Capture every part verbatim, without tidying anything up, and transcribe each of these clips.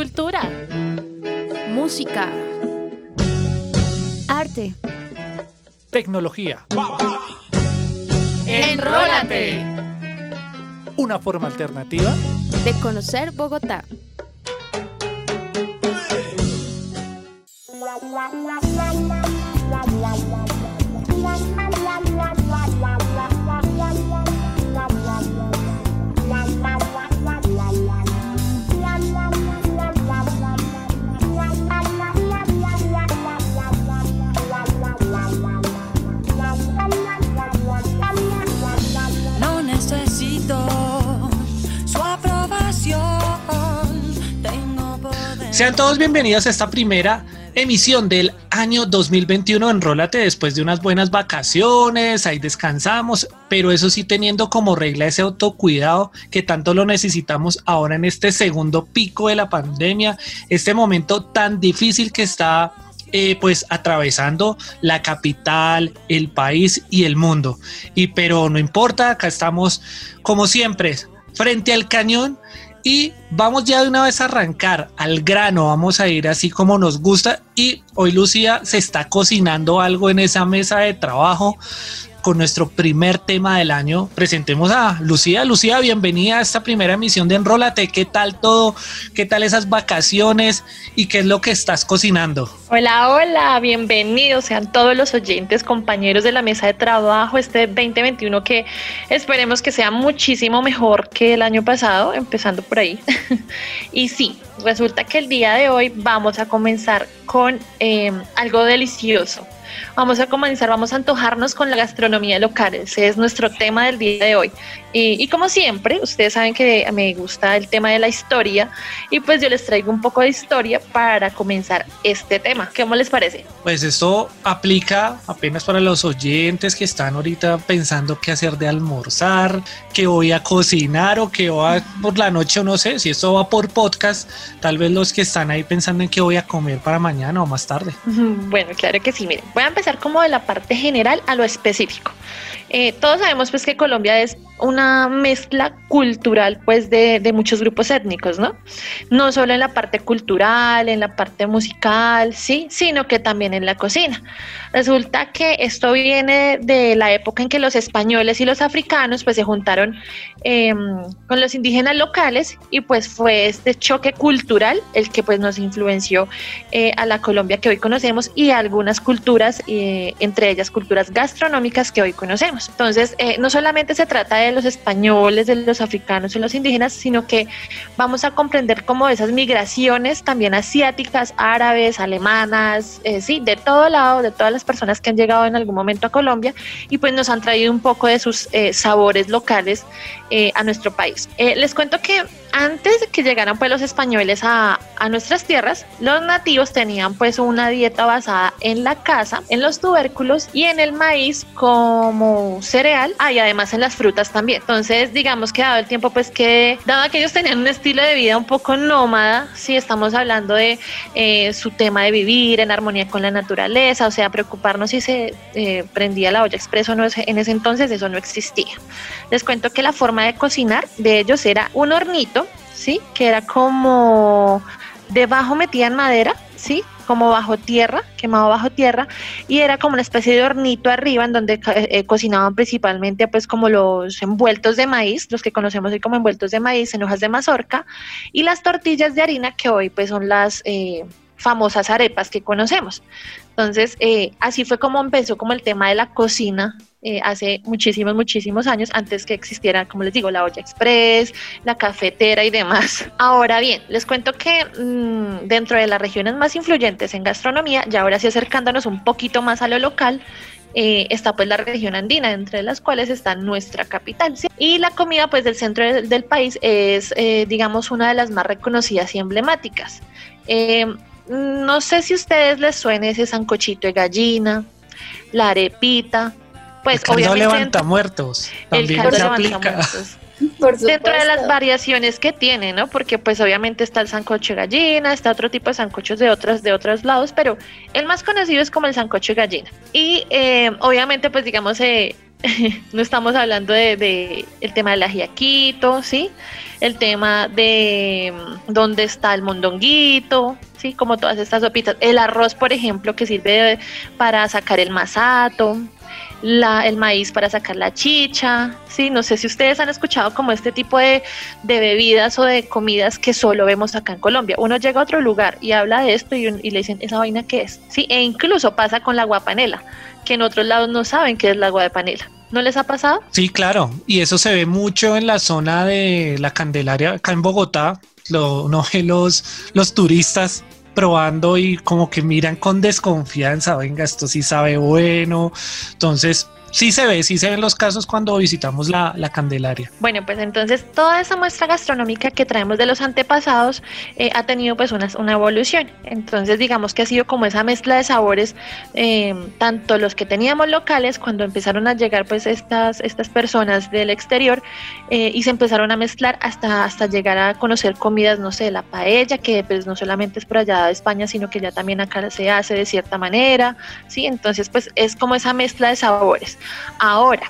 Cultura, música, arte, tecnología. ¡Enrólate! Una forma alternativa de conocer Bogotá. No necesito su aprobación. Tengo poder. Sean todos bienvenidos a esta primera emisión del año dos mil veintiuno. Enrólate después de unas buenas vacaciones, ahí descansamos, pero eso sí teniendo como regla ese autocuidado que tanto lo necesitamos ahora en este segundo pico de la pandemia, este momento tan difícil que está eh, pues atravesando la capital, el país y el mundo. Y pero no importa, acá estamos como siempre frente al cañón. Y vamos ya de una vez a arrancar al grano, vamos a ir así como nos gusta. Y hoy Lucía se está cocinando algo en esa mesa de trabajo con nuestro primer tema del año. Presentemos a Lucía. Lucía, bienvenida a esta primera emisión de Enrólate. ¿Qué tal todo? ¿Qué tal esas vacaciones? ¿Y qué es lo que estás cocinando? Hola, hola, bienvenidos sean todos los oyentes, compañeros de la mesa de trabajo, este veinte veintiuno que esperemos que sea muchísimo mejor que el año pasado, empezando por ahí. Y sí, resulta que el día de hoy vamos a comenzar con eh, algo delicioso. Vamos a comenzar, vamos a antojarnos con la gastronomía local. Ese es nuestro tema del día de hoy. Y, y como siempre, ustedes saben que me gusta el tema de la historia y pues yo les traigo un poco de historia para comenzar este tema. ¿Cómo les parece? Pues esto aplica apenas para los oyentes que están ahorita pensando qué hacer de almorzar, qué voy a cocinar o qué voy a por la noche o no sé, si esto va por podcast, tal vez los que están ahí pensando en qué voy a comer para mañana o más tarde. Bueno, claro que sí, miren, voy a empezar como de la parte general a lo específico. Eh, todos sabemos pues que Colombia es una mezcla cultural pues de, de muchos grupos étnicos, ¿no? No solo en la parte cultural, en la parte musical, sí, sino que también en la cocina. Resulta que esto viene de la época en que los españoles y los africanos pues se juntaron eh, con los indígenas locales y pues fue este choque cultural el que pues nos influenció eh, a la Colombia que hoy conocemos y a algunas culturas, eh, entre ellas culturas gastronómicas que hoy conocemos. Entonces, eh, no solamente se trata de los españoles, de los africanos y los indígenas, sino que vamos a comprender como esas migraciones también asiáticas, árabes, alemanas, eh, sí, de todo lado, de todas las personas que han llegado en algún momento a Colombia y pues nos han traído un poco de sus eh, sabores locales eh, a nuestro país. Eh, les cuento que antes de que llegaran pues los españoles a, a nuestras tierras, los nativos tenían pues una dieta basada en la caza, en los tubérculos y en el maíz como cereal, ah, y además en las frutas también. Entonces, digamos que dado el tiempo pues que, dado que ellos tenían un estilo de vida un poco nómada, sí, estamos hablando de eh, su tema de vivir en armonía con la naturaleza, o sea, preocuparnos si se eh, prendía la olla express o no, en ese entonces eso no existía. Les cuento que la forma de cocinar de ellos era un hornito, sí, que era como debajo metían madera, sí, como bajo tierra, quemado bajo tierra, y era como una especie de hornito arriba en donde eh, cocinaban principalmente pues como los envueltos de maíz, los que conocemos hoy como envueltos de maíz en hojas de mazorca, y las tortillas de harina que hoy pues son las eh, famosas arepas que conocemos. Entonces, eh, así fue como empezó como el tema de la cocina eh, hace muchísimos, muchísimos años, antes que existiera, como les digo, la olla express, la cafetera y demás. Ahora bien, les cuento que mmm, dentro de las regiones más influyentes en gastronomía, ya ahora sí acercándonos un poquito más a lo local, Eh, está pues la región andina, entre las cuales está nuestra capital, ¿sí? Y la comida pues del centro del, del país es eh, digamos una de las más reconocidas y emblemáticas. Eh, no sé si a ustedes les suene ese sancochito de gallina, la arepita, pues el caldo obviamente levanta muertos, también el caldo se levanta aplica. muertos. Por supuesto. Dentro de las variaciones que tiene, ¿no? Porque pues obviamente está el sancocho de gallina, está otro tipo de sancochos de otros, de otros lados, pero el más conocido es como el sancocho de gallina. Y eh, obviamente pues digamos eh, no estamos hablando de, de el tema del ajiaquito, ¿sí? El tema de mm, dónde está el mondonguito, ¿sí? Como todas estas sopitas. El arroz, por ejemplo, que sirve de- para sacar el masato, la, el maíz para sacar la chicha, ¿sí? No sé si ustedes han escuchado como este tipo de, de bebidas o de comidas que solo vemos acá en Colombia. Uno llega a otro lugar y habla de esto y, un- y le dicen, ¿esa vaina qué es? ¿Sí? E incluso pasa con la guapanela, que en otros lados no saben qué es la agua de panela. ¿No les ha pasado? Sí, claro, y eso se ve mucho en la zona de la Candelaria, acá en Bogotá, lo, uno ve los, los turistas probando y como que miran con desconfianza, venga, esto sí sabe bueno, entonces sí se ve, sí se ven los casos cuando visitamos la, la Candelaria. Bueno, pues entonces toda esa muestra gastronómica que traemos de los antepasados eh, ha tenido pues una, una evolución. Entonces digamos que ha sido como esa mezcla de sabores, eh, tanto los que teníamos locales cuando empezaron a llegar pues estas, estas personas del exterior eh, y se empezaron a mezclar hasta, hasta llegar a conocer comidas, no sé, la paella, que pues no solamente es por allá de España, sino que ya también acá se hace de cierta manera, ¿sí? Entonces pues es como esa mezcla de sabores. Ahora,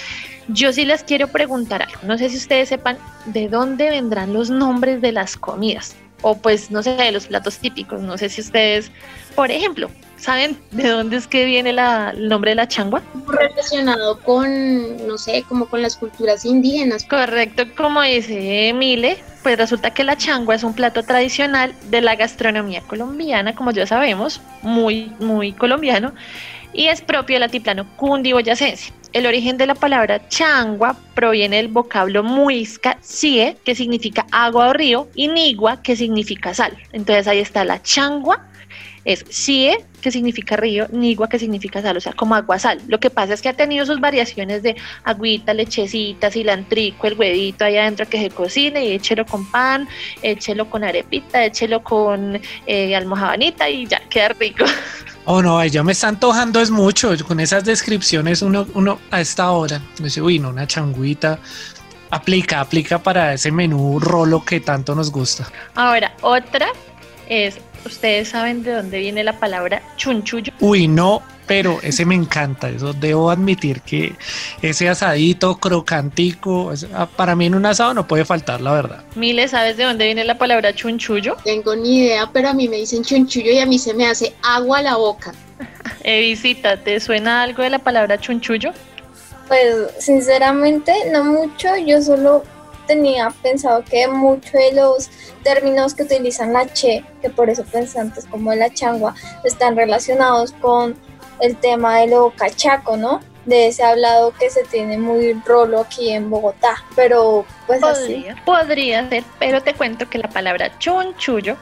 yo sí les quiero preguntar algo. No sé si ustedes sepan de dónde vendrán los nombres de las comidas. O pues, no sé, de los platos típicos. No sé si ustedes, por ejemplo, ¿saben de dónde es que viene la, el nombre de la changua? Relacionado con, no sé, como con las culturas indígenas. Correcto, como dice Mile, pues resulta que la changua es un plato tradicional de la gastronomía colombiana, como ya sabemos, muy, muy colombiano, y es propio del altiplano cundiboyacense. El origen de la palabra changua proviene del vocablo muisca sie, que significa agua o río, y nigua, que significa sal. Entonces ahí está la changua, es sie, que significa río, nigua, que significa sal, o sea, como agua sal. Lo que pasa es que ha tenido sus variaciones de agüita, lechecita, cilantrico, el huevito ahí adentro que se cocine y échelo con pan, échelo con arepita, échelo con eh, almojabanita y ya, queda rico. Oh no, ay, ya me está antojando es mucho, con esas descripciones uno, uno a esta hora dice, uy, no, una changuita, aplica, aplica para ese menú rolo que tanto nos gusta. Ahora, otra es, ¿ustedes saben de dónde viene la palabra chunchullo? Uy, no, pero ese me encanta, eso debo admitir que ese asadito crocantico, es- ah, para mí en un asado no puede faltar, la verdad. Mile, ¿sabes de dónde viene la palabra chunchullo? Tengo ni idea, pero a mí me dicen chunchullo y a mí se me hace agua a la boca. Evisita, ¿te suena algo de la palabra chunchullo? Pues sinceramente no mucho, yo solo tenía pensado que muchos de los términos que utilizan la che, que por eso pensé antes como la changua, están relacionados con el tema de lo cachaco, ¿no? De ese hablado que se tiene muy rolo aquí en Bogotá, pero pues así. Podría, podría ser, pero te cuento que la palabra chunchullo,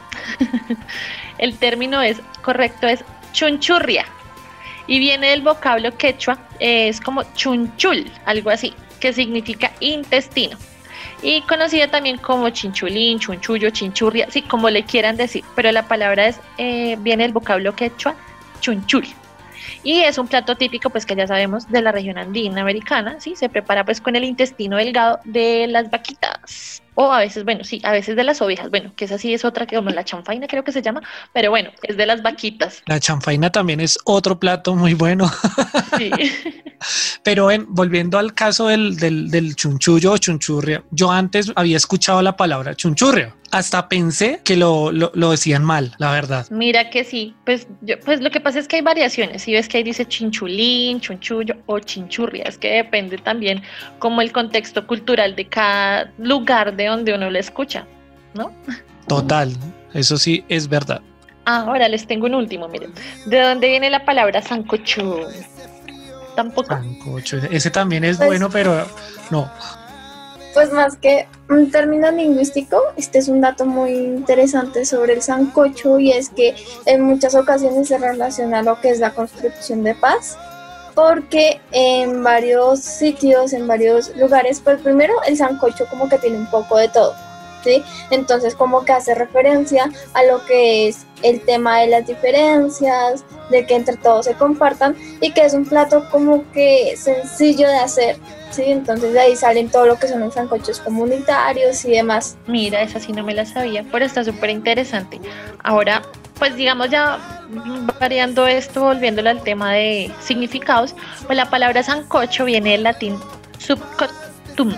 el término es correcto, es chunchurria, y viene del vocablo quechua, eh, es como chunchul, algo así, que significa intestino. Y conocida también como chinchulín, chunchullo, chinchurria, sí, como le quieran decir, pero la palabra es eh, viene del vocablo quechua, chunchul. Y es un plato típico, pues que ya sabemos, de la región andina americana, ¿sí? Se prepara pues con el intestino delgado de las vaquitas. O a veces, bueno, sí, a veces de las ovejas, bueno, que esa sí es otra que como la chanfaina creo que se llama, pero bueno, es de las vaquitas. La chanfaina también es otro plato muy bueno. Sí. Pero en, volviendo al caso del, del, del chunchullo o chunchurria, yo antes había escuchado la palabra chunchurria. Hasta pensé que lo, lo, lo decían mal, la verdad. Mira que sí, pues, yo, pues lo que pasa es que hay variaciones, si ves que ahí dice chinchulín, chunchullo o chinchurria, es que depende también como el contexto cultural de cada lugar de donde uno lo escucha, ¿no? Total, eso sí es verdad. Ahora les tengo un último, miren, ¿de dónde viene la palabra sancocho? Tampoco. Sancocho, ese también es Pues- bueno, pero no. Pues más que un término lingüístico, este es un dato muy interesante sobre el sancocho y es que en muchas ocasiones se relaciona a lo que es la construcción de paz, porque en varios sitios, en varios lugares, pues primero el sancocho como que tiene un poco de todo, ¿sí? Entonces como que hace referencia a lo que es el tema de las diferencias, de que entre todos se compartan y que es un plato como que sencillo de hacer, ¿sí? Entonces de ahí salen todo lo que son los sancochos comunitarios y demás. Mira, esa sí no me la sabía, pero está súper interesante. Ahora, pues digamos ya variando esto, volviéndolo al tema de significados, pues la palabra sancocho viene del latín subcotum,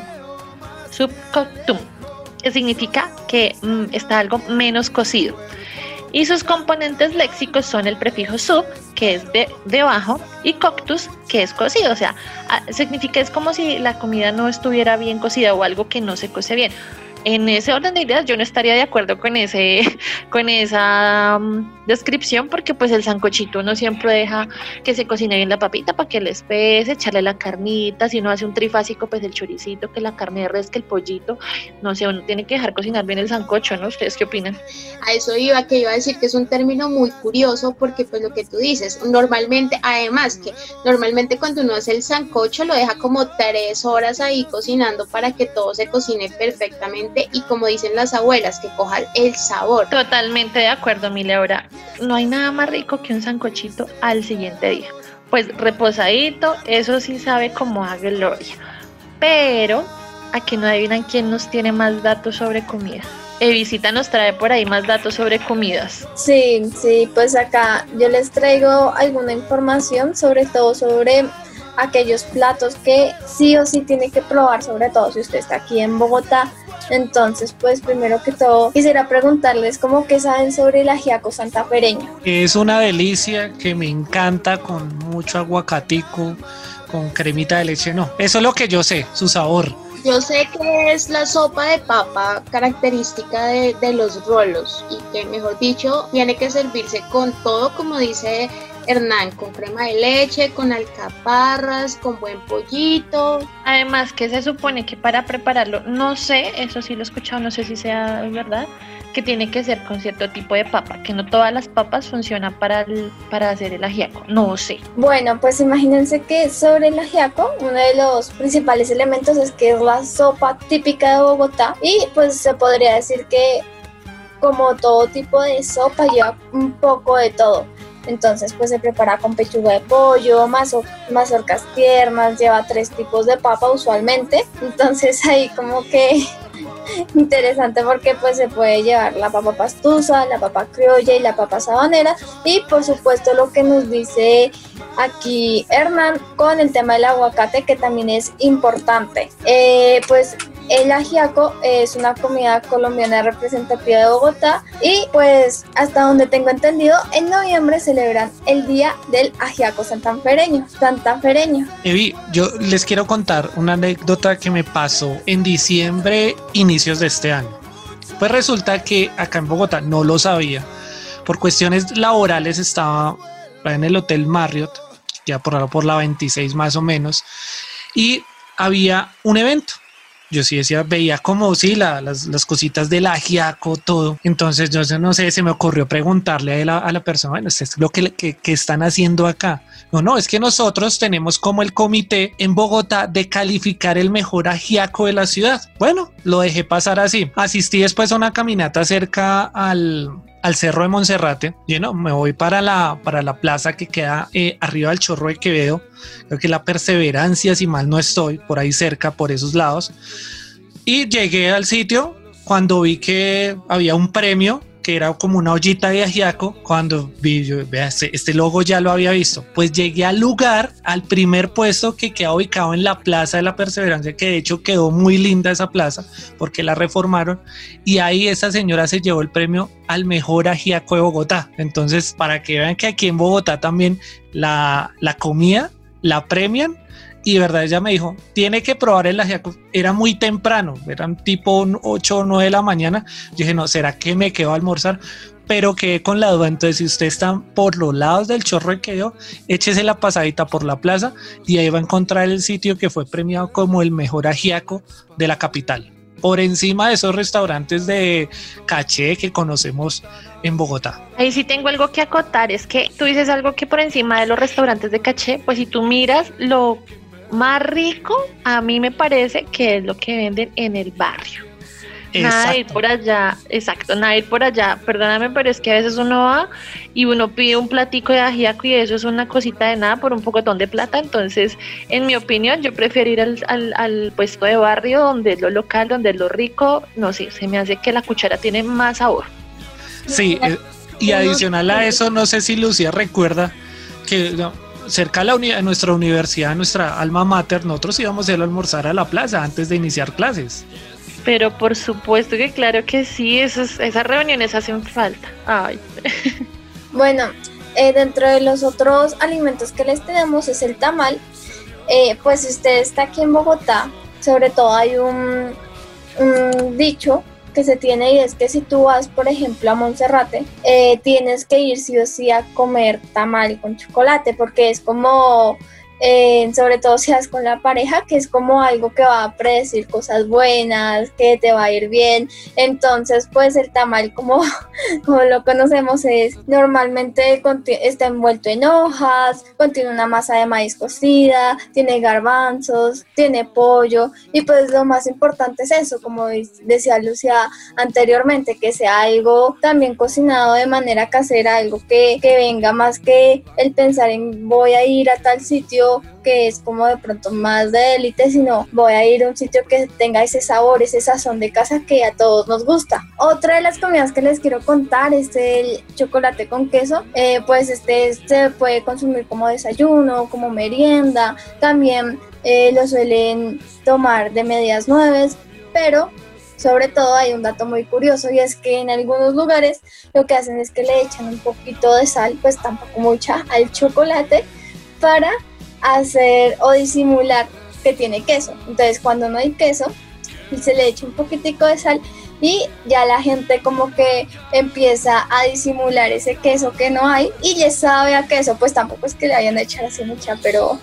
subcotum, que significa que mm, está algo menos cocido. Y sus componentes léxicos son el prefijo sub, que es de debajo, y coctus, que es cocido. O sea, a, significa es como si la comida no estuviera bien cocida o algo que no se cose bien. En ese orden de ideas yo no estaría de acuerdo con ese con esa um, descripción, porque pues el sancochito uno siempre deja que se cocine bien la papita para que le espese, echarle la carnita, si uno hace un trifásico pues el choricito, que la carne de res, que el pollito, no sé, uno tiene que dejar cocinar bien el sancocho, ¿no? ¿Ustedes qué opinan? A eso iba, que iba a decir que es un término muy curioso, porque pues lo que tú dices, normalmente, además que normalmente cuando uno hace el sancocho lo deja como tres horas ahí cocinando para que todo se cocine perfectamente y, como dicen las abuelas, que coja el sabor. Totalmente de acuerdo, mi Laura. No hay nada más rico que un sancochito al siguiente día. Pues reposadito, eso sí sabe como a gloria. Pero aquí no adivinan quién nos tiene más datos sobre comida. Evisita nos trae por ahí más datos sobre comidas. Sí, sí, pues acá yo les traigo alguna información, sobre todo sobre aquellos platos que sí o sí tiene que probar, sobre todo si usted está aquí en Bogotá. Entonces, pues primero que todo quisiera preguntarles cómo que saben sobre el ajiaco santafereño. Es una delicia que me encanta, con mucho aguacatico, con cremita de leche. No, eso es lo que yo sé, su sabor. Yo sé que es la sopa de papa característica de, de los rolos, y que, mejor dicho, tiene que servirse con todo, como dice Hernán, con crema de leche, con alcaparras, con buen pollito. Además que se supone que para prepararlo, no sé, eso sí lo he escuchado, no sé si sea verdad, que tiene que ser con cierto tipo de papa, que no todas las papas funcionan para, el, para hacer el ajiaco, no sé. Bueno, pues imagínense que sobre el ajiaco, uno de los principales elementos es que es la sopa típica de Bogotá, y pues se podría decir que, como todo tipo de sopa, lleva un poco de todo. Entonces pues se prepara con pechuga de pollo, mazo, mazorcas tiernas, lleva tres tipos de papa usualmente. Entonces ahí como que interesante, porque pues se puede llevar la papa pastusa, la papa criolla y la papa sabanera. Y por supuesto lo que nos dice aquí Hernán con el tema del aguacate, que también es importante. Eh, pues el ajiaco es una comida colombiana representativa de Bogotá, y pues hasta donde tengo entendido, en noviembre celebran el día del ajiaco santafereño. santafereño. Evi, yo les quiero contar una anécdota que me pasó en diciembre, inicios de este año. Pues resulta que acá en Bogotá, no lo sabía, por cuestiones laborales estaba en el Hotel Marriott, ya por, por la veintiséis más o menos, y había un evento. Yo sí decía, veía como sí, la, las, las cositas del ajiaco, todo. Entonces yo no sé, se me ocurrió preguntarle a la, a la persona, bueno, ¿esto es lo que, que, que están haciendo acá? No, no, es que nosotros tenemos como el comité en Bogotá de calificar el mejor ajiaco de la ciudad. Bueno, lo dejé pasar así. Asistí después a una caminata cerca al... al Cerro de Monserrate. Yo no, me voy para la, para la plaza que queda eh, arriba del Chorro de Quevedo, creo que la Perseverancia, si mal no estoy, por ahí cerca, por esos lados, y llegué al sitio cuando vi que había un premio que era como una ollita de ajiaco. Cuando vi, yo, vea, este, este logo ya lo había visto, pues llegué al lugar, al primer puesto, que queda ubicado en la Plaza de la Perseverancia, que de hecho quedó muy linda esa plaza porque la reformaron, y ahí esa señora se llevó el premio al mejor ajiaco de Bogotá. Entonces, para que vean que aquí en Bogotá también la, la comida la premian. Y de verdad ella me dijo, tiene que probar el ajiaco. Era muy temprano, eran tipo ocho o nueve de la mañana. Yo dije, no, ¿será que me quedo a almorzar? Pero quedé con la duda. Entonces, si usted está por los lados del Chorro de Quevedo, échese la pasadita por la plaza y ahí va a encontrar el sitio que fue premiado como el mejor ajiaco de la capital, por encima de esos restaurantes de caché que conocemos en Bogotá. Ahí sí tengo algo que acotar, es que tú dices algo que por encima de los restaurantes de caché, pues si tú miras lo más rico, a mí me parece que es lo que venden en el barrio. Nada de ir por allá, exacto, nada de ir por allá, perdóname, pero es que a veces uno va y uno pide un platico de ajiaco y eso es una cosita de nada por un pocotón de plata. Entonces, en mi opinión, yo prefiero ir al, al, al puesto de barrio, donde es lo local, donde es lo rico. No sé, se me hace que la cuchara tiene más sabor. Sí, eh, Y Unos- adicional a eso, no sé si Lucía recuerda que no, cerca de, la uni- de nuestra universidad, nuestra alma mater, nosotros íbamos a ir a almorzar a la plaza antes de iniciar clases. Pero por supuesto que claro que sí, esos, esas reuniones hacen falta. Ay, Bueno, eh, dentro de los otros alimentos que les tenemos es el tamal. Eh, pues si usted está aquí en Bogotá, sobre todo hay un, un dicho que se tiene y es que si tú vas, por ejemplo, a Monserrate, eh, tienes que ir sí o sí a comer tamal con chocolate, porque es como, eh, sobre todo si vas con la pareja, que es como algo que va a predecir cosas buenas, que te va a ir bien. Entonces, pues el tamal, como, como lo conocemos, es normalmente conti- está envuelto en hojas, contiene una masa de maíz cocida, tiene garbanzos, tiene pollo, y pues lo más importante es eso, como dis- decía Lucía anteriormente, que sea algo también cocinado de manera casera, algo que, que venga más que el pensar en voy a ir a tal sitio que es como de pronto más de élite, sino voy a ir a un sitio que tenga ese sabor, ese sazón de casa que a todos nos gusta. Otra de las comidas que les quiero contar es el chocolate con queso. Eh, pues este se puede consumir como desayuno, como merienda, también eh, lo suelen tomar de medias nueves, pero sobre todo hay un dato muy curioso y es que en algunos lugares lo que hacen es que le echan un poquito de sal, pues tampoco mucha, al chocolate para hacer o disimular que tiene queso. Entonces cuando no hay queso se le echa un poquitico de sal y ya la gente como que empieza a disimular ese queso que no hay y ya sabe a queso. Pues tampoco es que le vayan a echar así mucha, pero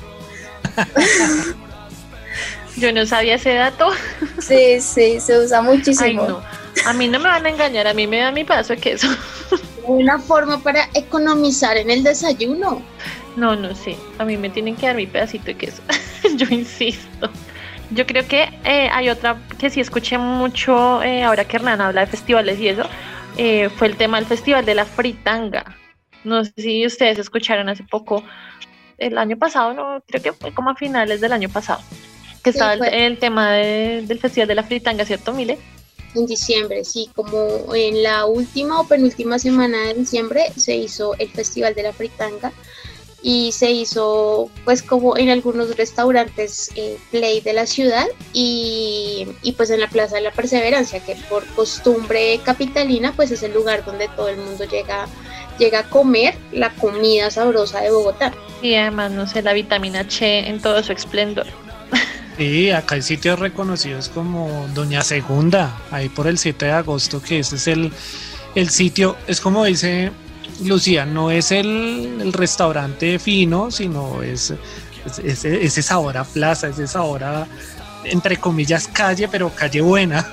yo no sabía ese dato. sí, sí, se usa Ay, muchísimo. no. A mí no me van a engañar, a mí me da mi pedazo de queso. Una forma para economizar en el desayuno. No, no sé. A mí me tienen que dar mi pedacito de queso. Yo insisto. Yo creo que eh, hay otra que sí escuché mucho eh, ahora que Hernán habla de festivales y eso. Eh, fue el tema del festival de la fritanga. No sé si ustedes escucharon hace poco, el año pasado, no, creo que fue como a finales del año pasado, que Sí, estaba el, fue. el tema de- del festival de la fritanga, ¿cierto, Mile? En diciembre, sí, como en la última o penúltima semana de diciembre se hizo el Festival de la Fritanga y se hizo pues como en algunos restaurantes eh, play de la ciudad y, y pues en la Plaza de la Perseverancia, que por costumbre capitalina pues es el lugar donde todo el mundo llega, llega a comer la comida sabrosa de Bogotá. Y además, no sé, la vitamina H en todo su esplendor. Sí, acá hay sitios reconocidos como Doña Segunda, ahí por el siete de agosto, que ese es el, el sitio, es como dice Lucía, no es el, el restaurante fino, sino es, es, es- es esa hora plaza, es esa hora, entre comillas, calle, pero calle buena.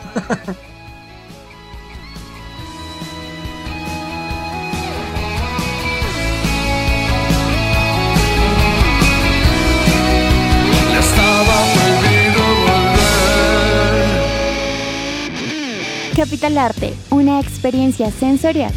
Le estaba prohibido volver. Capital Arte, una experiencia sensorial.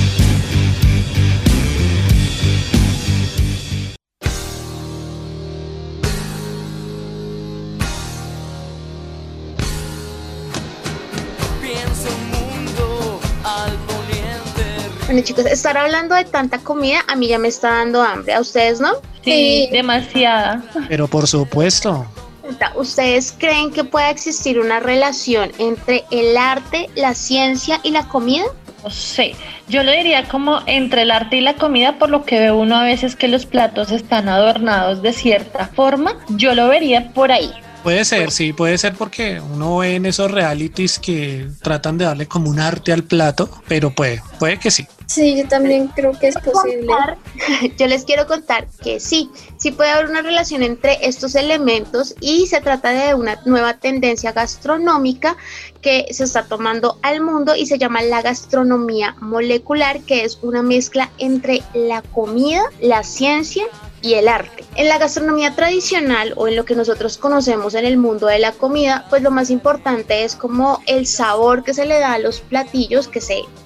Pienso un mundo al poniente. Bueno chicos, estar hablando de tanta comida a mí ya me está dando hambre, ¿a ustedes no? Sí, Sí. demasiada. Pero por supuesto, ¿Ustedes creen que pueda existir una relación entre el arte, la ciencia y la comida? No sé, yo lo diría como entre el arte y la comida, por lo que ve uno a veces que los platos están adornados de cierta forma, yo lo vería por ahí. puede ser, sí, puede ser porque uno ve en esos realities que tratan de darle como un arte al plato, pero puede, puede que sí. Sí, yo también creo que es posible. Yo les quiero contar que sí, sí puede haber una relación entre estos elementos y se trata de una nueva tendencia gastronómica que se está tomando al mundo y se llama la gastronomía molecular, que es una mezcla entre la comida, la ciencia y el arte. En la gastronomía tradicional o en lo que nosotros conocemos en el mundo de la comida, pues lo más importante es como el sabor que se le da a los platillos, que se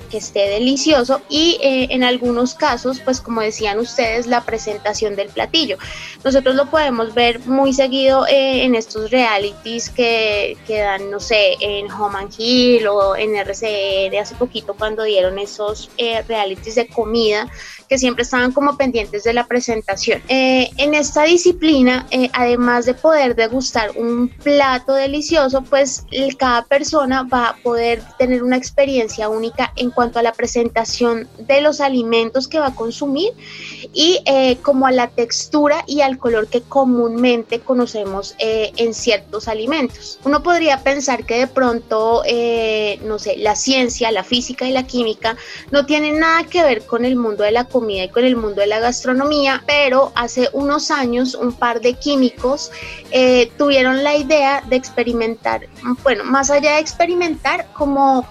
que esté delicioso y eh, en algunos casos, pues como decían ustedes, la presentación del platillo. Nosotros lo podemos ver muy seguido eh, en estos realities que, que dan, no sé, en Home and Heal o en R C N hace poquito cuando dieron esos eh, realities de comida que siempre estaban como pendientes de la presentación. Eh, en esta disciplina, eh, además de poder degustar un plato delicioso, pues el, cada persona va a poder tener una experiencia única en cuanto a la presentación de los alimentos que va a consumir y eh, como a la textura y al color que comúnmente conocemos eh, en ciertos alimentos. Uno podría pensar que de pronto, eh, no sé, la ciencia, la física y la química no tienen nada que ver con el mundo de la comida comida y con el mundo de la gastronomía, pero hace unos años un par de químicos eh, tuvieron la idea de experimentar, bueno, más allá de experimentar, como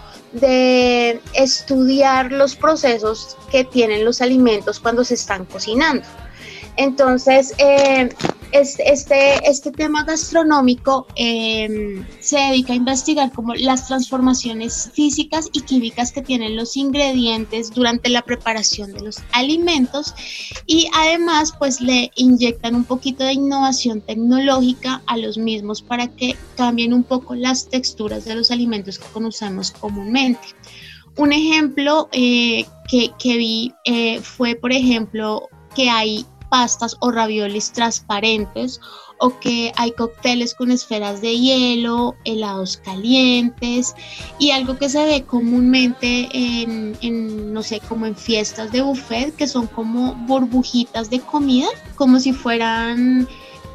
de estudiar los procesos que tienen los alimentos cuando se están cocinando. Entonces, eh, este, este, este tema gastronómico eh, se dedica a investigar como las transformaciones físicas y químicas que tienen los ingredientes durante la preparación de los alimentos y además pues le inyectan un poquito de innovación tecnológica a los mismos para que cambien un poco las texturas de los alimentos que conocemos comúnmente. Un ejemplo eh, que, que vi eh, fue, por ejemplo, que hay pastas o raviolis transparentes o que hay cócteles con esferas de hielo, helados calientes y algo que se ve comúnmente en, en, no sé, como en fiestas de buffet, que son como burbujitas de comida, como si fueran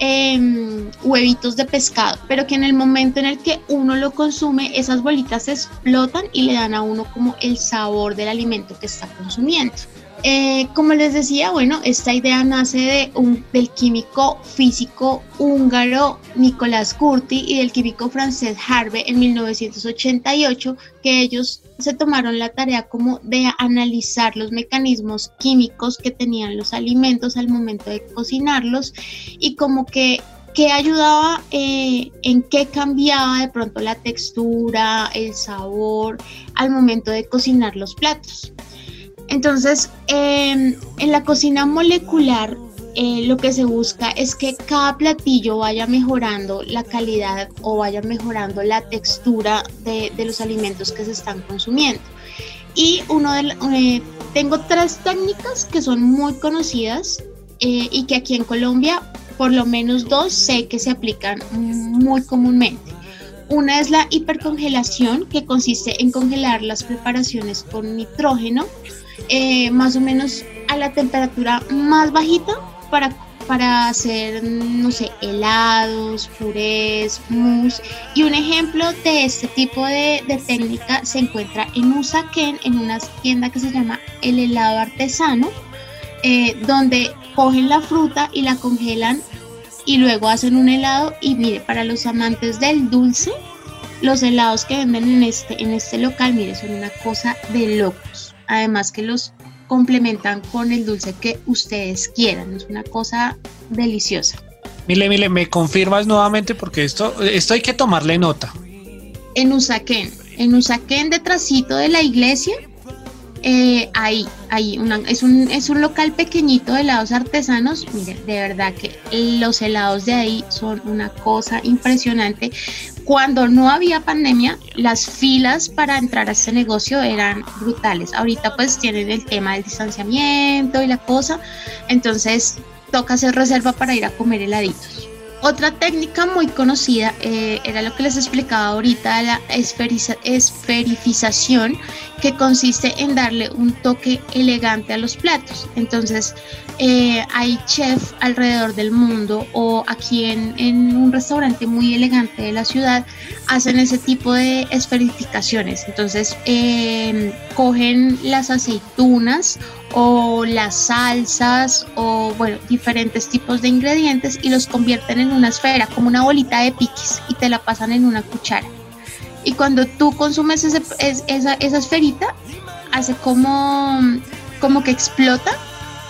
eh, huevitos de pescado, pero que en el momento en el que uno lo consume, esas bolitas se explotan y le dan a uno como el sabor del alimento que está consumiendo. Eh, como les decía, bueno, esta idea nace de un, del químico físico húngaro Nicolás Curti y del químico francés Harvey en mil novecientos ochenta y ocho, que ellos se tomaron la tarea como de analizar los mecanismos químicos que tenían los alimentos al momento de cocinarlos y como que qué ayudaba, eh, en qué cambiaba de pronto la textura, el sabor al momento de cocinar los platos. Entonces, eh, en la cocina molecular, eh, lo que se busca es que cada platillo vaya mejorando la calidad o vaya mejorando la textura de, de los alimentos que se están consumiendo. Y uno de, eh, tengo tres técnicas que son muy conocidas eh, y que aquí en Colombia, por lo menos dos, sé que se aplican muy comúnmente. Una es la hipercongelación, que consiste en congelar las preparaciones con nitrógeno, Eh, más o menos a la temperatura más bajita para, para hacer, no sé, helados, purés, mousse. Y un ejemplo de este tipo de, de técnica se encuentra en Usaquén, en una tienda que se llama El Helado Artesano, eh, donde cogen la fruta y la congelan y luego hacen un helado. Y mire, para los amantes del dulce, los helados que venden en este, en este local, mire, son una cosa de locos. Además que los complementan con el dulce que ustedes quieran, es una cosa deliciosa. Mile, Mile, ¿me confirmas nuevamente? Porque esto, esto hay que tomarle nota. En Usaquén, en Usaquén, detrásito de la iglesia, eh, ahí, ahí, una, es, un, es un local pequeñito de helados artesanos. Miren, de verdad que los helados de ahí son una cosa impresionante. Cuando no había pandemia, las filas para entrar a este negocio eran brutales. Ahorita pues tienen el tema del distanciamiento y la cosa, entonces toca hacer reserva para ir a comer heladitos. Otra técnica muy conocida eh, era lo que les explicaba ahorita, la esferiza, esferificación, que consiste en darle un toque elegante a los platos. Entonces eh, hay chefs alrededor del mundo o aquí en, en un restaurante muy elegante de la ciudad hacen ese tipo de esferificaciones. Entonces eh, cogen las aceitunas o las salsas o bueno, diferentes tipos de ingredientes y los convierten en una esfera, como una bolita de piquis, y te la pasan en una cuchara. Y cuando tú consumes ese, es, esa, esa esferita, hace como, como que explota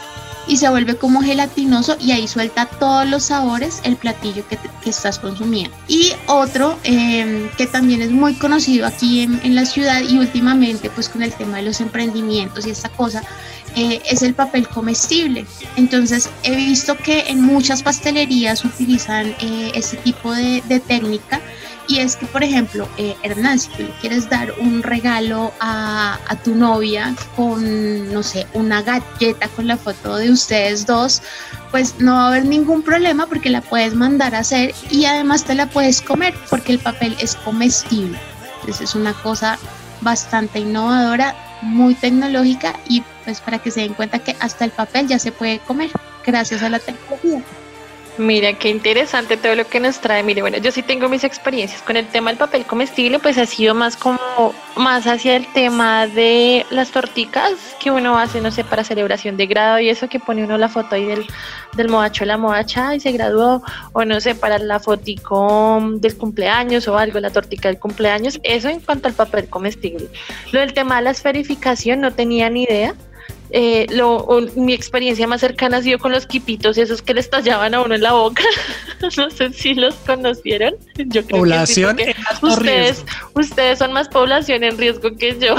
y se vuelve como gelatinoso y ahí suelta todos los sabores el platillo que, te, que estás consumiendo. Y otro eh, que también es muy conocido aquí en, en la ciudad y últimamente pues con el tema de los emprendimientos y esta cosa, eh, es el papel comestible. Entonces he visto que en muchas pastelerías utilizan eh, este tipo de, de técnica. Y es que, por ejemplo, eh, Hernán, si tú le quieres dar un regalo a, a tu novia con, no sé, una galleta con la foto de ustedes dos, pues no va a haber ningún problema porque la puedes mandar a hacer y además te la puedes comer porque el papel es comestible. Entonces es una cosa bastante innovadora, muy tecnológica y pues para que se den cuenta que hasta el papel ya se puede comer gracias a la tecnología. Mira, qué interesante todo lo que nos trae. Mire, bueno, yo sí tengo mis experiencias con el tema del papel comestible, pues ha sido más como, más hacia el tema de las torticas que uno hace, no sé, para celebración de grado y eso que pone uno la foto ahí del, del modacho, la modacha y se graduó, o no sé, para la fotico del cumpleaños o algo, la tortica del cumpleaños, eso en cuanto al papel comestible. Lo del tema de la esferificación no tenía ni idea. Eh, lo, o, mi experiencia más cercana ha sido con los quipitos esos que le estallaban a uno en la boca. No sé si los conocieron. Yo creo población que sí, en alto ustedes, riesgo. ustedes son más población en riesgo que yo.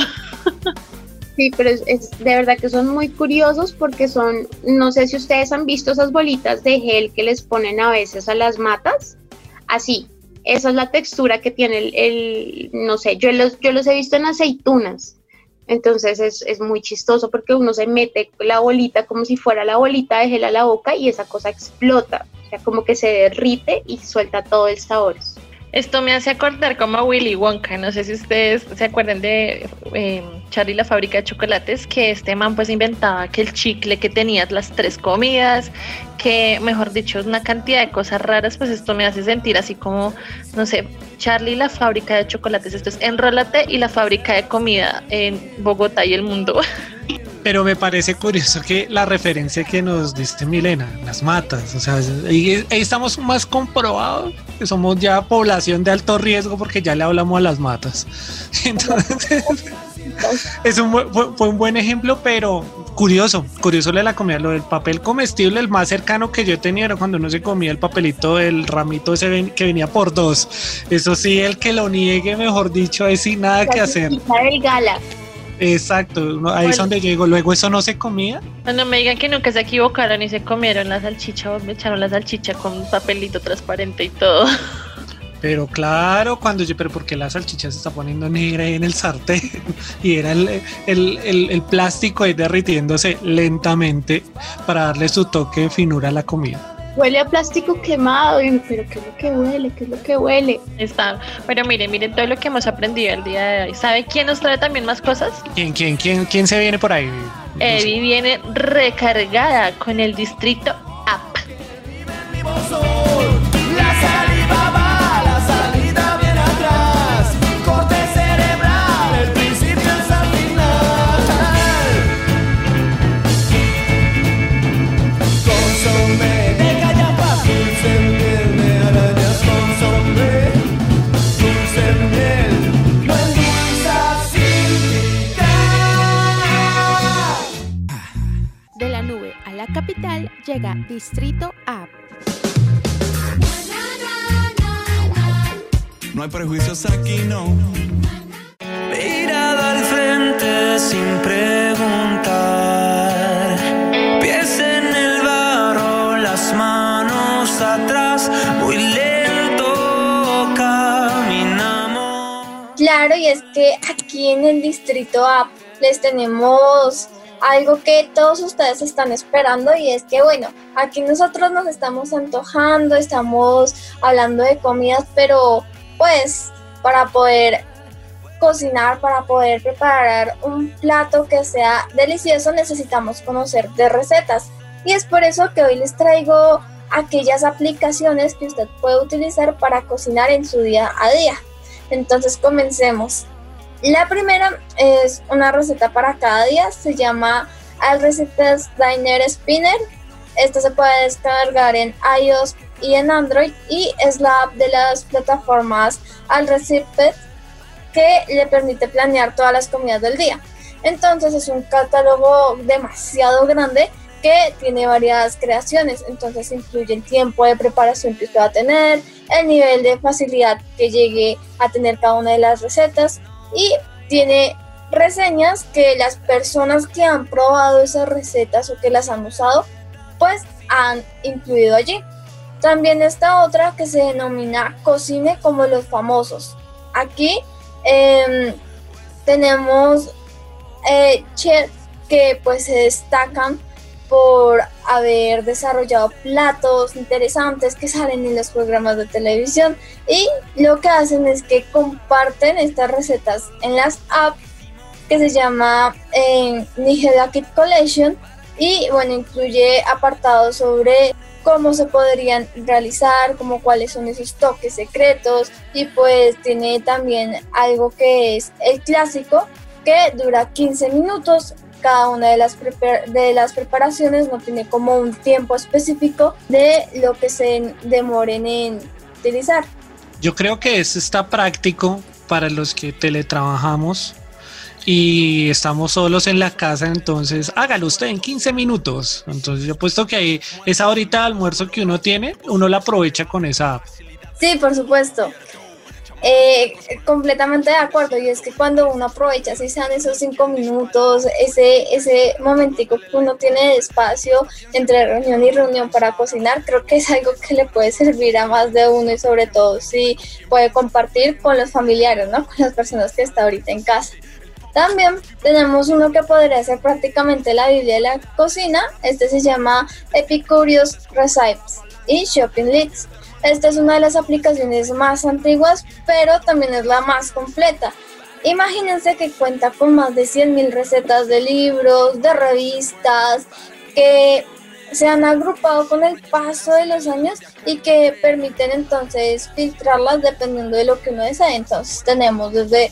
Sí, pero es, es de verdad que son muy curiosos porque son, no sé si ustedes han visto esas bolitas de gel que les ponen a veces a las matas, así, esa es la textura que tiene el, el no sé, yo los, yo los he visto en aceitunas. Entonces es, es muy chistoso porque uno se mete la bolita como si fuera la bolita de gel a la boca y esa cosa explota, o sea, como que se derrite y suelta todo el sabor. Esto me hace acordar como a Willy Wonka, no sé si ustedes se acuerdan de eh, Charlie y la fábrica de chocolates, que este man pues inventaba que el chicle que tenía las tres comidas, que mejor dicho una cantidad de cosas raras, pues esto me hace sentir así como, no sé, Charlie y la fábrica de chocolates, esto es Enrólate y la fábrica de comida en Bogotá y el mundo. Pero me parece curioso que la referencia que nos diste, Milena, las matas, o sea, ahí, ahí estamos más comprobados que somos ya población de alto riesgo porque ya le hablamos a las matas. Entonces, es un, fue, fue un buen ejemplo, pero curioso, curioso lo de la comida, lo del papel comestible, el más cercano que yo tenía era cuando uno se comía el papelito del ramito ese ven, que venía por dos. Eso sí, el que lo niegue, mejor dicho, es sin nada que hacer. El gala. Exacto, ahí bueno, es donde yo digo, luego eso no se comía. Cuando me digan que nunca se equivocaron y se comieron la salchicha o me echaron la salchicha con un papelito transparente y todo. Pero claro, cuando yo, pero ¿por qué la salchicha se está poniendo negra ahí en el sartén? Y era el, el, el, el plástico ahí derritiéndose lentamente para darle su toque de finura a la comida. Huele a plástico quemado, pero ¿qué es lo que huele? ¿Qué es lo que huele? Está, pero miren, miren todo lo que hemos aprendido el día de hoy. ¿Sabe quién nos trae también más cosas? ¿Quién, quién, quién, quién se viene por ahí? No Eddie sé. viene recargada con el Distrito App. La saliva va, la salida viene atrás. Corte cerebral, el principio es al final. Consomé de callapas, dulce miel de arañas. Consomé, dulce miel, no endulza sin picar. De la nube a la capital llega Distrito App. No hay prejuicios aquí, no. Mirada al frente sin preguntar. Pies en el barro, las manos atrás. Muy lento caminamos. Claro, y es que aquí en el Distrito App les tenemos algo que todos ustedes están esperando y es que, bueno, aquí nosotros nos estamos antojando, estamos hablando de comidas, pero pues para poder cocinar, para poder preparar un plato que sea delicioso necesitamos conocer de recetas y es por eso que hoy les traigo aquellas aplicaciones que usted puede utilizar para cocinar en su día a día. Entonces comencemos. La primera es una receta para cada día, se llama Alrecetas Diner Spinner. Esta se puede descargar en iOS y en Android y es la app de las plataformas Alrecetas que le permite planear todas las comidas del día. Entonces es un catálogo demasiado grande que tiene varias creaciones, entonces incluye el tiempo de preparación que usted va a tener, el nivel de facilidad que llegue a tener cada una de las recetas y tiene reseñas que las personas que han probado esas recetas o que las han usado pues han incluido allí. También está otra que se denomina Cocine como los famosos. Aquí eh, tenemos eh, chefs que pues se destacan por haber desarrollado platos interesantes que salen en los programas de televisión y lo que hacen es que comparten estas recetas en las apps que se llama eh, Nigella Kit Collection y bueno, incluye apartados sobre cómo se podrían realizar, como cuáles son esos toques secretos y pues tiene también algo que es el clásico que dura quince minutos. Cada una de las, prepar- de las preparaciones no tiene como un tiempo específico de lo que se demoren en utilizar. Yo creo que eso está práctico para los que teletrabajamos y estamos solos en la casa, entonces hágalo usted en quince minutos. Entonces yo puesto que ahí esa horita de almuerzo que uno tiene, uno la aprovecha con esa app. Sí, por supuesto. Eh, completamente de acuerdo, y es que cuando uno aprovecha, si sean esos cinco minutos, ese, ese momentico que uno tiene de espacio entre reunión y reunión para cocinar, creo que es algo que le puede servir a más de uno y sobre todo si puede compartir con los familiares, ¿no? Con las personas que está ahorita en casa. También tenemos uno que podría ser prácticamente la Biblia de la cocina. Este se llama Epicurious Recipes y Shopping Leaks. Esta es una de las aplicaciones más antiguas, pero también es la más completa. Imagínense que cuenta con más de cien mil recetas de libros, de revistas, que se han agrupado con el paso de los años y que permiten entonces filtrarlas dependiendo de lo que uno desee. Entonces tenemos desde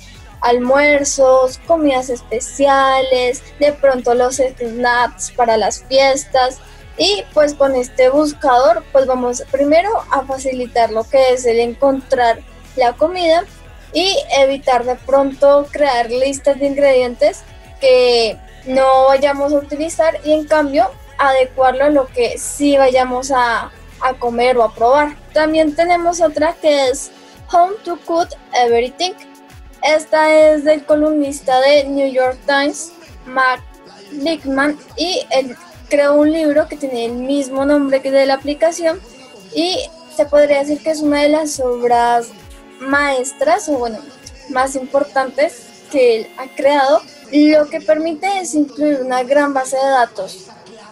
almuerzos, comidas especiales, de pronto los snacks para las fiestas. Y pues con este buscador pues vamos primero a facilitar lo que es el encontrar la comida y evitar de pronto crear listas de ingredientes que no vayamos a utilizar y en cambio adecuarlo a lo que sí vayamos a, a comer o a probar. También tenemos otra que es How to Cook Everything. Esta es del columnista de New York Times, Mark Lichtman, y el creó un libro que tiene el mismo nombre que de la aplicación y se podría decir que es una de las obras maestras o bueno, más importantes que él ha creado. Lo que permite es incluir una gran base de datos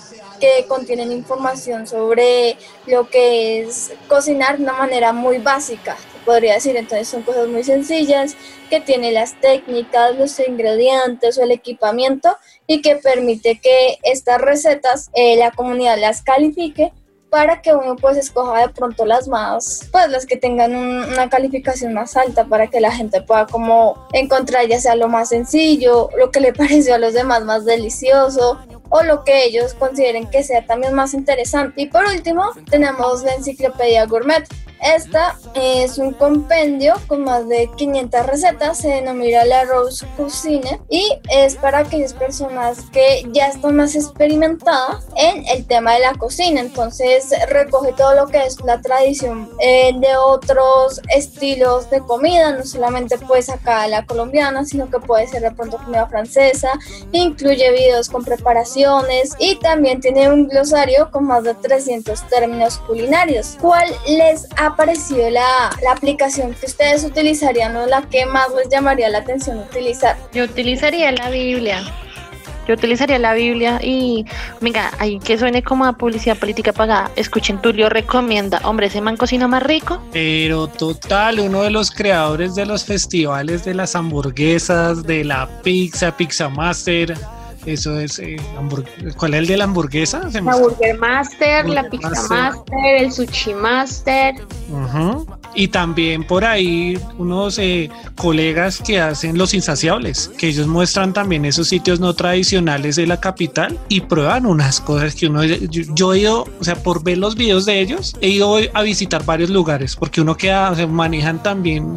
que contienen información sobre lo que es cocinar de una manera muy básica, se podría decir. Entonces son cosas muy sencillas que tiene las técnicas, los ingredientes o el equipamiento y que permite que estas recetas eh, la comunidad las califique para que uno pues escoja de pronto las más, pues las que tengan un, una calificación más alta para que la gente pueda como encontrar ya sea lo más sencillo, lo que le pareció a los demás más delicioso o lo que ellos consideren que sea también más interesante. Y por último tenemos la Enciclopedia Gourmet. Esta es un compendio con más de quinientas recetas, se denomina la Rose Cuisine y es para aquellas personas que ya están más experimentadas en el tema de la cocina. Entonces recoge todo lo que es la tradición eh, de otros estilos de comida, no solamente pues acá la colombiana, sino que puede ser de pronto comida francesa, incluye videos con preparaciones y también tiene un glosario con más de trescientos términos culinarios. ¿Cuál les ha parecido la, la aplicación que ustedes utilizarían o la que más les llamaría la atención utilizar? Yo utilizaría la Biblia. Yo utilizaría la Biblia y, venga, ahí que suene como a publicidad política pagada. Escuchen, Tulio recomienda, hombre, ese man cocina más rico. Pero total, uno de los creadores de los festivales de las hamburguesas, de la pizza, Pizza Master. Eso es, eh, hamburg- ¿cuál es el de la hamburguesa? Se me La está- Burger Master, la Burger Pizza Master. Master, el Sushi Master. Ujú. Y también por ahí unos eh, colegas que hacen Los Insaciables, que ellos muestran también esos sitios no tradicionales de la capital y prueban unas cosas que uno, yo, yo he ido, o sea, por ver los videos de ellos, he ido a visitar varios lugares, porque uno queda, o sea, manejan también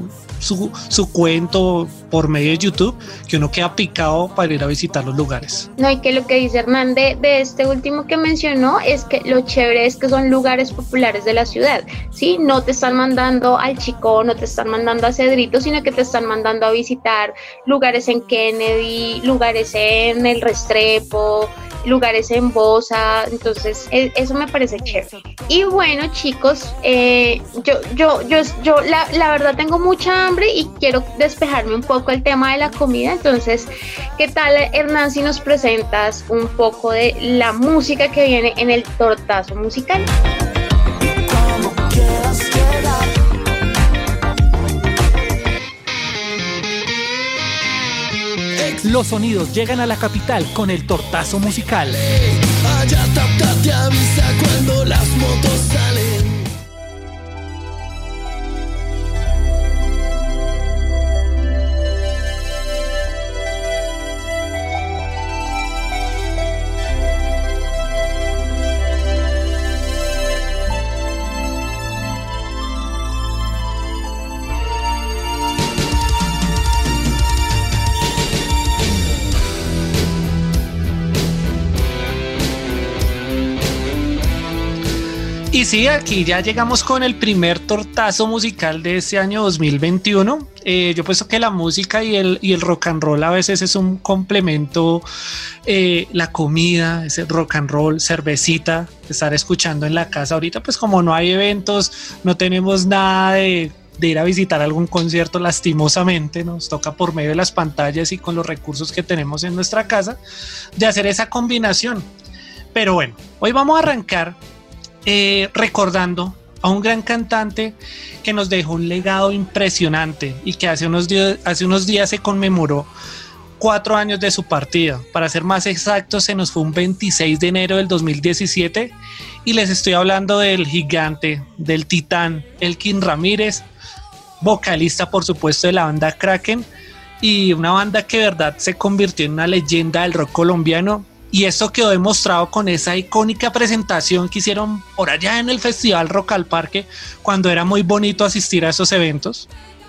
su, su cuento por medio de YouTube, que uno queda picado para ir a visitar los lugares. No, y que lo que dice Hernán de, de este último que mencionó es que lo chévere es que son lugares populares de la ciudad, ¿sí? No te están mandando al Chicó, no te están mandando a Cedrito, sino que te están mandando a visitar lugares en Kennedy, lugares en El Restrepo, lugares en Bosa, entonces e- eso me parece chévere. Y bueno, chicos, eh, yo, yo, yo, yo la, la verdad tengo mucha hambre y quiero despejarme un poco el tema de la comida, entonces, ¿qué tal, Hernán, si nos presentas un poco de la música que viene en el tortazo musical? Los sonidos llegan a la capital con el tortazo musical. Allá Tata te avisa cuando las motos salen. Y sí, aquí ya llegamos con el primer tortazo musical de este año dos mil veintiuno. Eh, yo pienso que la música y el, y el rock and roll a veces es un complemento, eh, la comida, ese rock and roll, cervecita, estar escuchando en la casa. Ahorita pues como no hay eventos, no tenemos nada de, de ir a visitar algún concierto, lastimosamente nos toca por medio de las pantallas y con los recursos que tenemos en nuestra casa, de hacer esa combinación. Pero bueno, hoy vamos a arrancar Eh, recordando a un gran cantante que nos dejó un legado impresionante y que hace unos días, hace unos días se conmemoró cuatro años de su partida. Para ser más exactos, se nos fue un veintiséis de enero del dos mil diecisiete y les estoy hablando del gigante, del titán, Elkin Ramírez, vocalista por supuesto de la banda Kraken, y una banda que de verdad se convirtió en una leyenda del rock colombiano. Y esto quedó demostrado con esa icónica presentación que hicieron por allá en el Festival Rock al Parque, cuando era muy bonito asistir a esos eventos,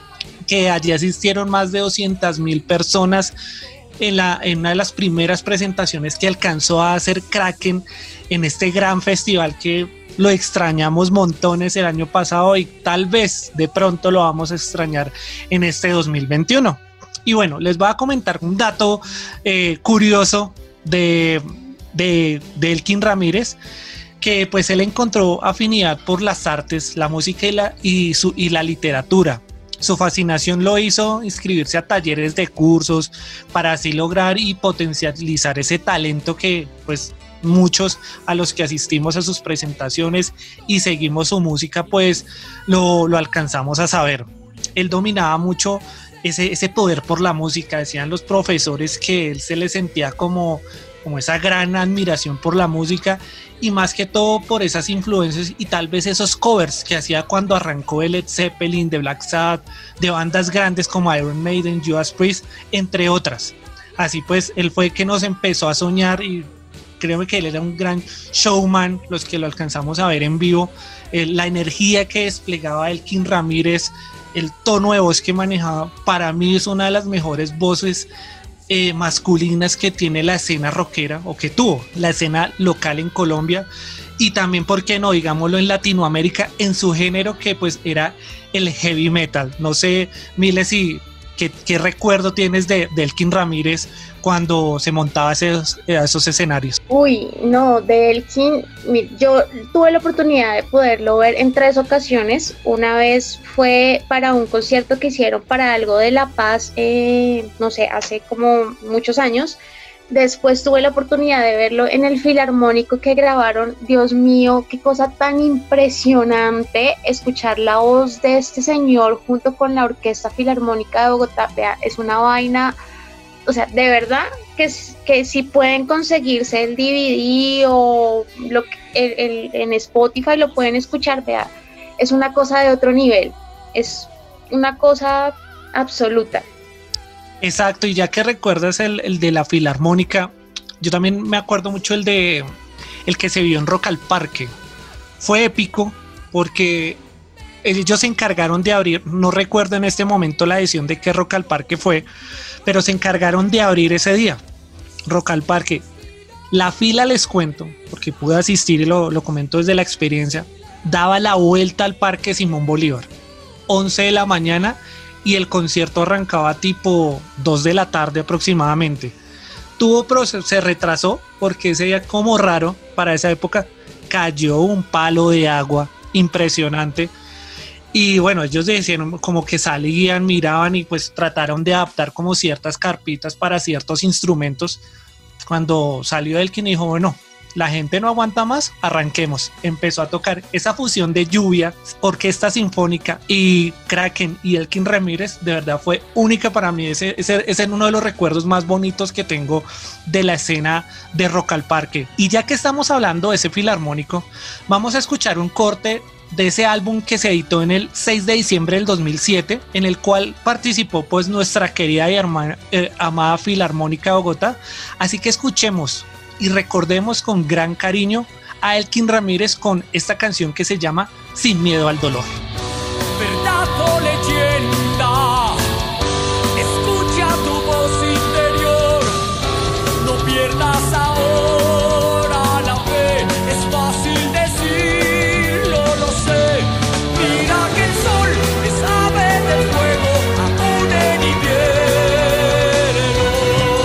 que allí asistieron más de doscientas mil personas en, la, en una de las primeras presentaciones que alcanzó a hacer Kraken en este gran festival que lo extrañamos montones el año pasado y tal vez de pronto lo vamos a extrañar en este dos mil veintiuno. Y bueno, les voy a comentar un dato eh, curioso de, de, de Elkin Ramírez, que pues él encontró afinidad por las artes, la música y la, y su, y la literatura. Su fascinación lo hizo inscribirse a talleres de cursos para así lograr y potencializar ese talento que pues muchos a los que asistimos a sus presentaciones y seguimos su música pues lo, lo alcanzamos a saber. Él dominaba mucho Ese, ese poder por la música. Decían los profesores que él se le sentía como, como esa gran admiración por la música y más que todo por esas influencias y tal vez esos covers que hacía cuando arrancó el Led Zeppelin, de Black Sabbath, de bandas grandes como Iron Maiden, Judas Priest, entre otras. Así pues, él fue que nos empezó a soñar y creo que él era un gran showman, los que lo alcanzamos a ver en vivo, eh, la energía que desplegaba Elkin Ramírez, el tono de voz que manejaba, para mí es una de las mejores voces eh, masculinas que tiene la escena rockera o que tuvo la escena local en Colombia y también, ¿por qué no? Digámoslo en Latinoamérica, en su género que pues era el heavy metal. No sé, Miles, si ¿qué, qué recuerdo tienes de, de Elkin Ramírez cuando se montaba esos, esos escenarios? Uy, no, de Elkin, yo tuve la oportunidad de poderlo ver en tres ocasiones. Una vez fue para un concierto que hicieron para algo de La Paz, eh, no sé, hace como muchos años. Después tuve la oportunidad de verlo en el Filarmónico que grabaron. Dios mío, qué cosa tan impresionante escuchar la voz de este señor junto con la Orquesta Filarmónica de Bogotá. Vea, es una vaina, o sea, de verdad que, que si pueden conseguirse el D V D o lo, el, el, en Spotify lo pueden escuchar, vea, es una cosa de otro nivel, es una cosa absoluta. Exacto, y ya que recuerdas el, el de la Filarmónica, yo también me acuerdo mucho el de el que se vio en Rock al Parque. Fue épico porque ellos se encargaron de abrir, no recuerdo en este momento la edición de qué Rock al Parque fue, pero se encargaron de abrir ese día, Rock al Parque. La fila, les cuento, porque pude asistir y lo, lo comento desde la experiencia, daba la vuelta al Parque Simón Bolívar, once de la mañana, y el concierto arrancaba tipo dos de la tarde aproximadamente. Tuvo proceso, se retrasó porque ese día, como raro para esa época, cayó un palo de agua impresionante. Y bueno, ellos decían como que salían, miraban y pues trataron de adaptar como ciertas carpitas para ciertos instrumentos. Cuando salió Elkin dijo, bueno, la gente no aguanta más, arranquemos. Empezó a tocar esa fusión de Lluvia, orquesta sinfónica y Kraken y Elkin Ramírez. De verdad fue única para mí. Ese, ese, ese es uno de los recuerdos más bonitos que tengo de la escena de Rock al Parque. Y ya que estamos hablando de ese filarmónico, vamos a escuchar un corte de ese álbum que se editó en el seis de diciembre del dos mil siete, en el cual participó pues nuestra querida y hermana, eh, amada Filarmónica de Bogotá. Así que escuchemos y recordemos con gran cariño a Elkin Ramírez con esta canción que se llama Sin Miedo al Dolor. Verdad o leyenda, escucha tu voz interior, no pierdas ahora la fe, es fácil decirlo, lo sé, mira que el sol es ave del fuego, aún en invierno.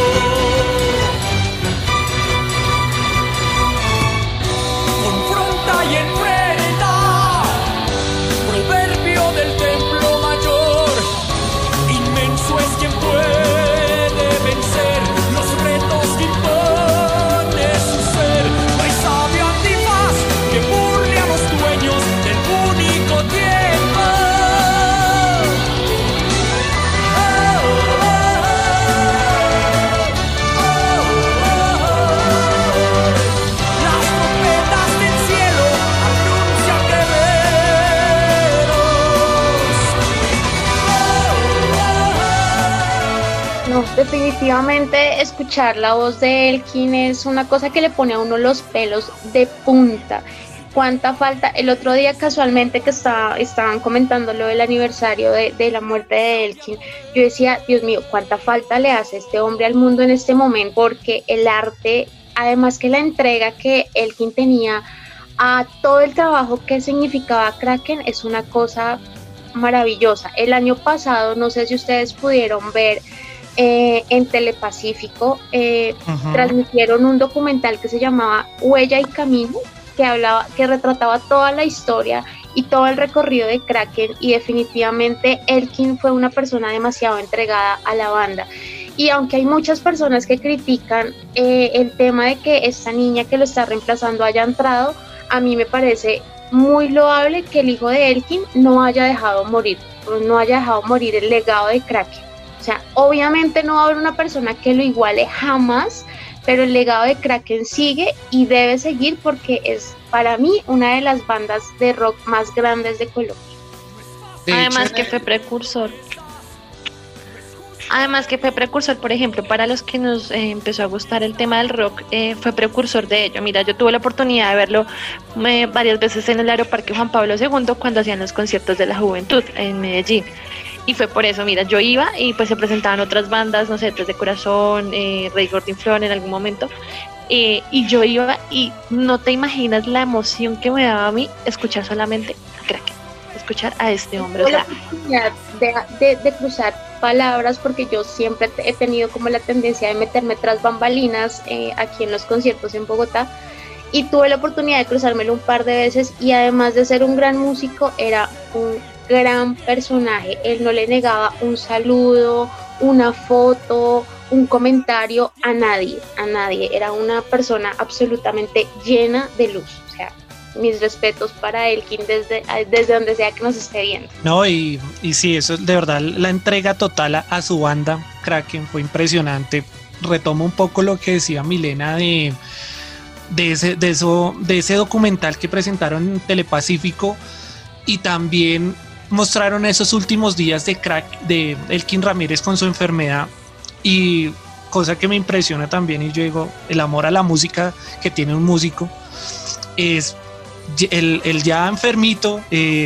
Confronta y enfrenta, proverbio del templo mayor, inmenso es quien puede vencer los retos que impone su ser. No hay sabio antifaz que burle a los dueños del único tiempo. Oh, oh, oh, oh, oh. Las trompetas del cielo anuncian guerreros. No, definitivamente escuchar la voz de Elkin es una cosa que le pone a uno los pelos de punta. Cuánta falta. El otro día casualmente que estaba, estaban comentando lo del aniversario de, de la muerte de Elkin, yo decía, Dios mío, cuánta falta le hace este hombre al mundo en este momento, porque el arte, además que la entrega que Elkin tenía a todo el trabajo que significaba Kraken, es una cosa maravillosa. El año pasado, no sé si ustedes pudieron ver, eh, en Telepacífico eh, Ujú. transmitieron un documental que se llamaba Huella y Camino, que hablaba, que retrataba toda la historia y todo el recorrido de Kraken, y definitivamente Elkin fue una persona demasiado entregada a la banda. Y aunque hay muchas personas que critican eh, el tema de que esta niña que lo está reemplazando haya entrado, a mí me parece muy loable que el hijo de Elkin no haya dejado morir, no haya dejado morir el legado de Kraken. O sea, obviamente no va a haber una persona que lo iguale jamás, pero el legado de Kraken sigue y debe seguir porque es para mí una de las bandas de rock más grandes de Colombia. De Además hecho, que fue precursor. Además que fue precursor, por ejemplo, para los que nos eh, empezó a gustar el tema del rock, eh, fue precursor de ello. Mira, yo tuve la oportunidad de verlo eh, varias veces en el Aeroparque Juan Pablo segundo cuando hacían los conciertos de la juventud en Medellín. Y fue por eso, mira, yo iba y pues se presentaban otras bandas, no sé, Tres de Corazón, eh, Rey Gordinflón en algún momento. Eh, y yo iba y no te imaginas la emoción que me daba a mí escuchar solamente a Kraken, escuchar a este hombre. O Tuve la sea, oportunidad de, de, de cruzar palabras porque yo siempre he tenido como la tendencia de meterme tras bambalinas eh, aquí en los conciertos en Bogotá, y tuve la oportunidad de cruzármelo un par de veces, y además de ser un gran músico era un gran personaje. Él no le negaba un saludo, una foto, un comentario a nadie, a nadie. Era una persona absolutamente llena de luz. O sea, mis respetos para Elkin desde, desde donde sea que nos esté viendo. no, y, y sí, eso es de verdad, la entrega total a, a su banda, Kraken, fue impresionante. Retomo un poco lo que decía Milena de, de, ese, de, eso, de ese documental que presentaron en Telepacífico, y también mostraron esos últimos días de crack de Elkin Ramírez con su enfermedad, y cosa que me impresiona también, y yo digo, el amor a la música que tiene un músico es el, el ya enfermito, eh,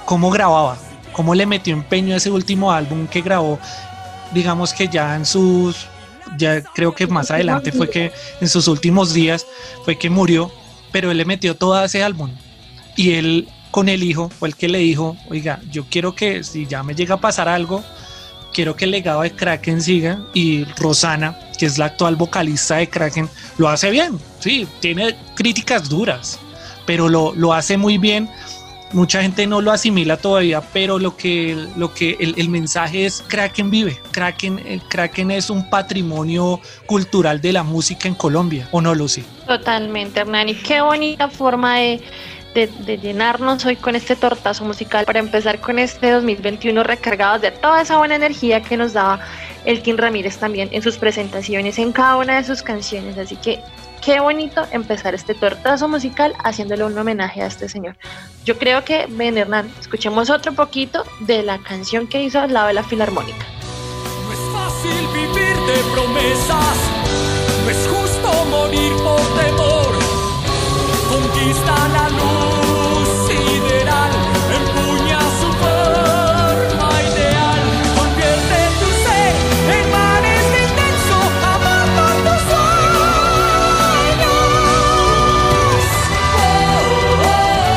cómo grababa, cómo le metió empeño a ese último álbum que grabó, digamos que ya en sus, ya creo que más adelante fue que en sus últimos días fue que murió, pero él le metió todo a ese álbum. Y él con el hijo fue el que le dijo, oiga, yo quiero que si ya me llega a pasar algo, quiero que el legado de Kraken siga. Y Rosana, que es la actual vocalista de Kraken, lo hace bien, sí, tiene críticas duras, pero lo, lo hace muy bien. Mucha gente no lo asimila todavía, pero lo que, lo que el, el mensaje es Kraken vive. Kraken, el Kraken es un patrimonio cultural de la música en Colombia, ¿o no, Lucy? Totalmente, Hernani. Qué bonita forma de, de, de llenarnos hoy con este tortazo musical para empezar con este dos mil veintiuno recargados de toda esa buena energía que nos daba Elkin Ramírez también en sus presentaciones, en cada una de sus canciones. Así que qué bonito empezar este tortazo musical haciéndole un homenaje a este señor. Yo creo que, ven, Hernán, escuchemos otro poquito de la canción que hizo al lado de la Filarmónica. No es fácil vivir de promesas, no es justo morir por temor. Conquista la luz sideral, empuña su forma ideal, convierte tu ser en mares de intenso amor por tus sueños. Oh,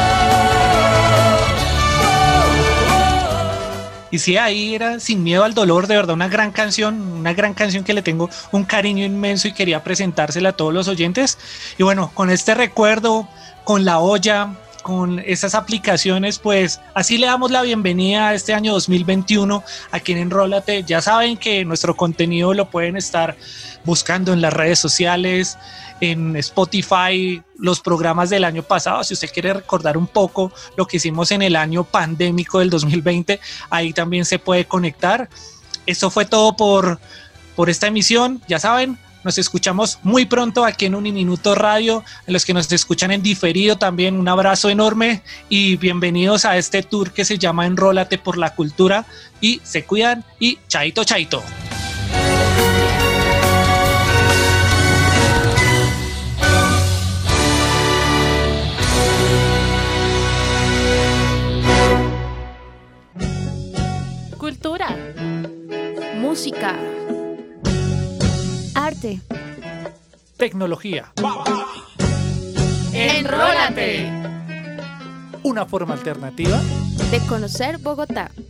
oh, oh, oh. Y sí, ahí era Sin Miedo al Dolor, de verdad una gran canción, una gran canción que le tengo un cariño inmenso y quería presentársela a todos los oyentes. Y bueno, con este recuerdo, con la olla, con esas aplicaciones, pues así le damos la bienvenida a este año dos mil veintiuno aquí en Enrólate. Ya saben que nuestro contenido lo pueden estar buscando en las redes sociales, en Spotify, los programas del año pasado. Si usted quiere recordar un poco lo que hicimos en el año pandémico del dos mil veinte, ahí también se puede conectar. Esto fue todo por, por esta emisión. Ya saben, nos escuchamos muy pronto aquí en Uniminuto Radio. En los que nos escuchan en diferido también, un abrazo enorme y bienvenidos a este tour que se llama Enrólate por la Cultura. Y se cuidan y chaito, chaito. Cultura, música, arte, tecnología, Enrólate. una forma alternativa de conocer Bogotá.